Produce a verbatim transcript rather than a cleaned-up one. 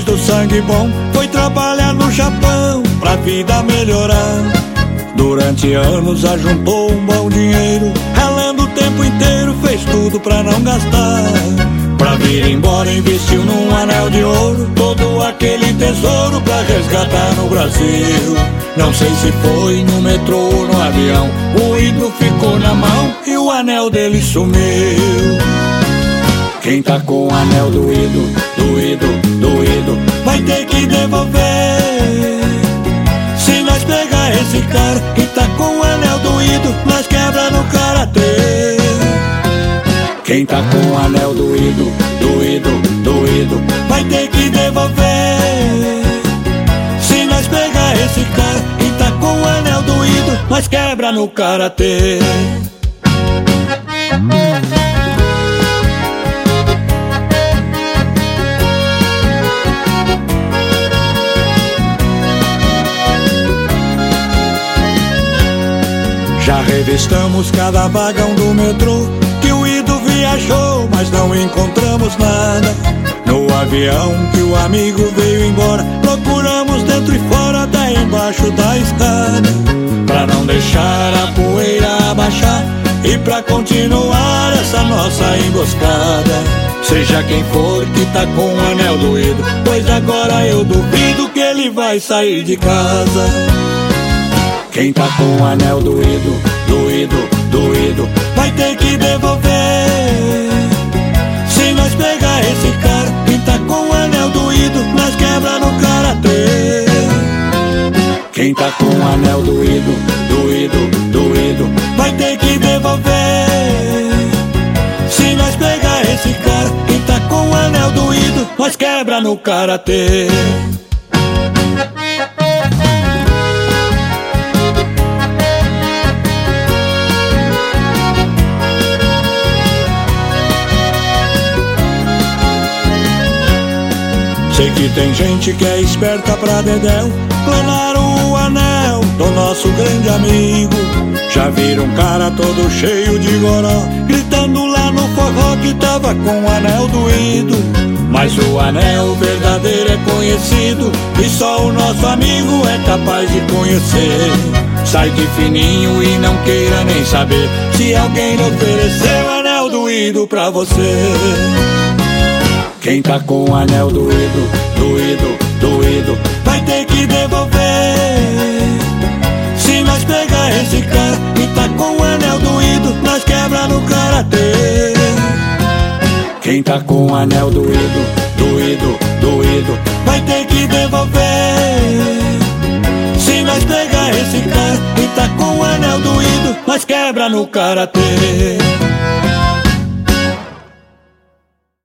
muito sangue bom, foi trabalhar no Japão pra vida melhorar. Durante anos ajuntou um bom dinheiro, ralando o tempo inteiro, fez tudo pra não gastar. Pra vir embora investiu num anel de ouro, todo aquele tesouro pra resgatar no Brasil. Não sei se foi no metrô ou no avião, o ídolo ficou na mão e o anel dele sumiu. Quem tá com o anel do ídolo, do ídolo, do ídolo, vai ter que devolver. Se nós pegar esse cara que tá com o anel do ídolo, nós quebra no karatê. Quem tá com o anel do ídolo, do ídolo, do ídolo, vai ter que devolver. Se nós pegar esse cara que tá com o anel do ídolo, nós quebra no karatê. Já revistamos cada vagão do metrô que o ídolo viajou, mas não encontramos nada. No avião que o amigo veio embora, procuramos dentro e fora, até embaixo da escada, pra não deixar a poeira abaixar e pra continuar essa nossa emboscada. Seja quem for que tá com o anel do ídolo, pois agora eu duvido que ele vai sair de casa. Quem tá com o anel do ídolo, do ídolo, do ídolo, vai ter que devolver. Se nós pegar esse cara que tá com o anel do ídolo, nós quebra no karatê. Quem tá com o anel do ídolo, do ídolo, do ídolo, vai ter que devolver. Se nós pegar esse cara que tá com o anel do ídolo, nós quebra no karatê. Sei que tem gente que é esperta pra dedéu, planaram o anel do nosso grande amigo. Já viram um cara todo cheio de goró, gritando lá no forró que tava com o anel do ídolo. Mas o anel verdadeiro é conhecido e só o nosso amigo é capaz de conhecer. Sai de fininho e não queira nem saber se alguém lhe ofereceu o anel do ídolo pra você. Quem tá com o anel do ídolo, do ídolo, do ídolo, vai ter que devolver. Se nós pegar esse cara que tá com o anel do ídolo, nós quebra no karatê. Quem tá com o anel do ídolo, do ídolo, do ídolo, vai ter que devolver. Se nós pegar esse cara que tá com o anel do ídolo, nós quebra no karatê.